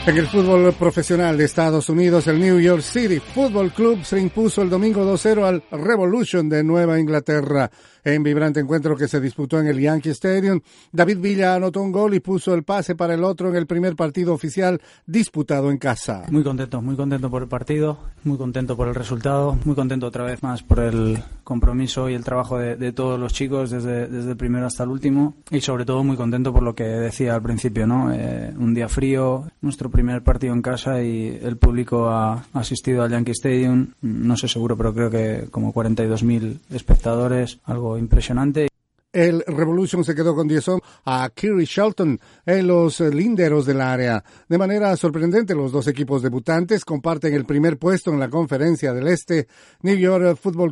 En el fútbol profesional de Estados Unidos, el New York City Football Club se impuso el domingo 2-0 al Revolution de Nueva Inglaterra. En vibrante encuentro que se disputó en el Yankee Stadium, David Villa anotó un gol y puso el pase para el otro en el primer partido oficial disputado en casa. Muy contento por el partido, muy contento por el resultado, muy contento otra vez más por el compromiso y el trabajo de todos los chicos desde el primero hasta el último, y sobre todo muy contento por lo que decía al principio, ¿no? Un día frío, nuestro primer partido en casa y el público ha asistido al Yankee Stadium, no sé seguro, pero creo que como 42.000 espectadores, algo impresionante. El Revolution se quedó con 10 hombres a Kerry Shelton en los linderos del área. De manera sorprendente, los dos equipos debutantes comparten el primer puesto en la Conferencia del Este. New York Football